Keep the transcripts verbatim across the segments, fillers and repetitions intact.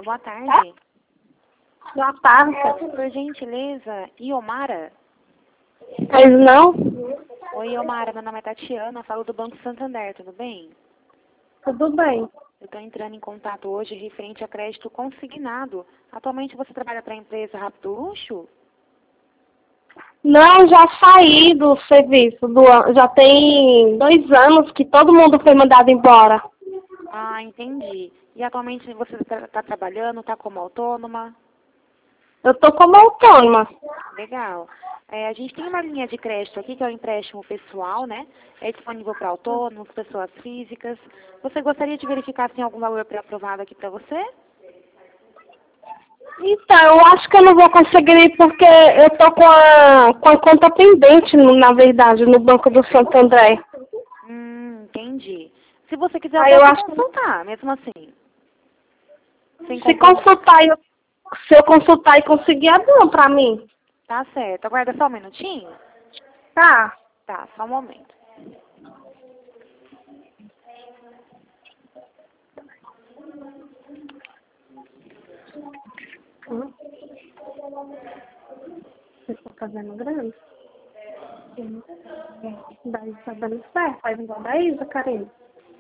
Alô, boa tarde. Boa tarde. Por gentileza, Iomara? Mas não? Oi, Iomara, meu nome é Tatiana, falo do Banco Santander, tudo bem? Tudo bem. Eu estou entrando em contato hoje referente a crédito consignado. Atualmente você trabalha para a empresa Rápido Luxo? Não, já saí do serviço. Do, an- já tem dois anos que todo mundo foi mandado embora. Ah, entendi. E atualmente você está trabalhando, está como autônoma? Eu tô como autônoma. Legal. É, a gente tem uma linha de crédito aqui, que é o empréstimo pessoal, né? É disponível para autônomos, pessoas físicas. Você gostaria de verificar se tem algum valor pré-aprovado aqui para você? Então, eu acho que eu não vou conseguir ir porque eu tô com a, com a conta pendente, no- na verdade, no Banco do Santo André. Hum, entendi. Se você quiser, eu Aí eu posso acho que consultar, mesmo assim. Sem se compromisso. consultar, eu, se eu consultar e conseguir, é bom pra mim. Tá certo. Aguarda só um minutinho. Tá. Tá, só um momento. Hum. Você tá fazendo grande? Sim. Daí tá dando certo. Faz igual da Isa, Karine.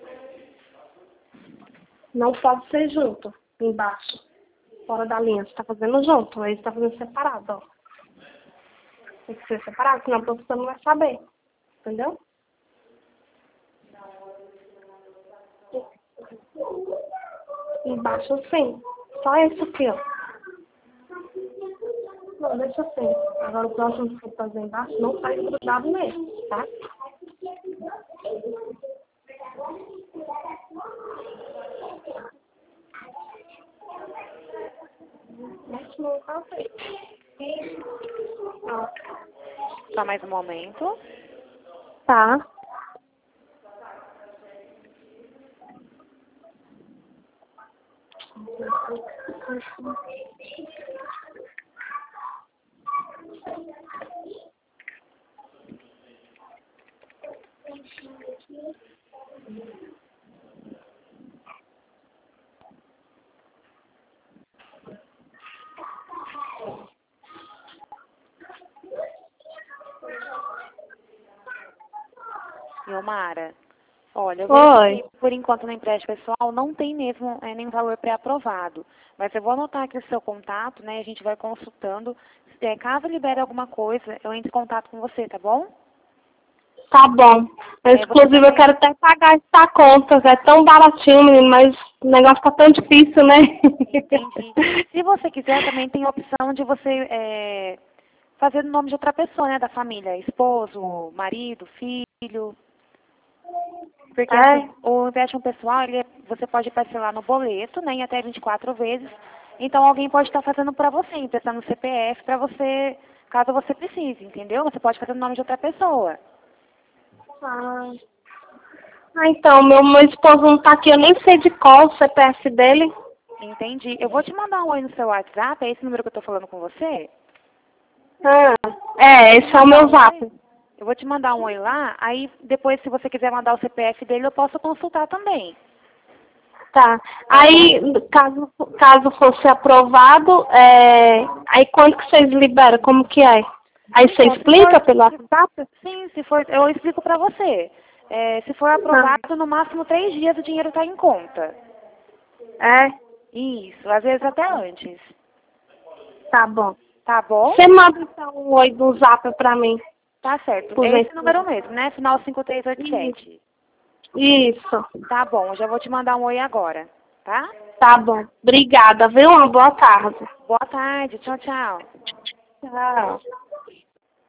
Não pode ser junto, embaixo. Fora da linha. Você tá fazendo junto. Aí você tá fazendo separado, ó. Tem que ser separado, senão a professora não vai saber. Entendeu? Embaixo sim. Só esse aqui, ó. Não, deixa assim. Agora o próximo que for fazer embaixo não faz grudado mesmo, tá? Mexe no café. Ó. Só mais um momento. Tá. Iomara, olha, eu Oi. verifiquei por enquanto no empréstimo pessoal não tem mesmo é, nenhum valor pré-aprovado. Mas eu vou anotar aqui o seu contato, né? A gente vai consultando. É, caso libere alguma coisa, eu entro em contato com você, tá bom? Tá bom. É, você Inclusive, eu também. quero até pagar essa conta. É tão baratinho, menino, mas o negócio tá tão difícil, né? Entendi. Se você quiser, também tem a opção de você é, fazer no nome de outra pessoa, né? Da família. Esposo, marido, filho. Porque É? assim, o empréstimo pessoal, ele é- você pode parcelar no boleto, né? Em até vinte e quatro vezes. Então alguém pode estar fazendo para você, emprestando o C P F para você, caso você precise, entendeu? Você pode fazer no nome de outra pessoa. Ah, Ah, então, meu, meu esposo não tá aqui, eu nem sei de qual o C P F dele. Entendi. Eu vou te mandar um oi no seu WhatsApp, é esse número que eu tô falando com você? Ah, é, Vou te esse é o mandar meu um oi. zap. Eu vou te mandar um oi lá, aí depois se você quiser mandar o C P F dele, eu posso consultar também. Tá. Tá Aí, bom? caso, caso fosse aprovado, é, aí quando que vocês liberam? Como que é? Aí você Então, se for, explica pelo se- WhatsApp? sim, se for, eu explico pra você. É, se for Ah, aprovado, no máximo três dias o dinheiro está em conta. é? Isso, às vezes até antes. Tá bom. Tá bom? Você manda então um oi do zap pra mim, Tá certo. por É esse número gentileza. mesmo, né? Final cinco três oito Isso. sete. Isso. Tá bom, eu já vou te mandar um oi agora, tá? Tá bom. Obrigada, viu? Uma boa tarde. Boa tarde, tchau, tchau. Tchau.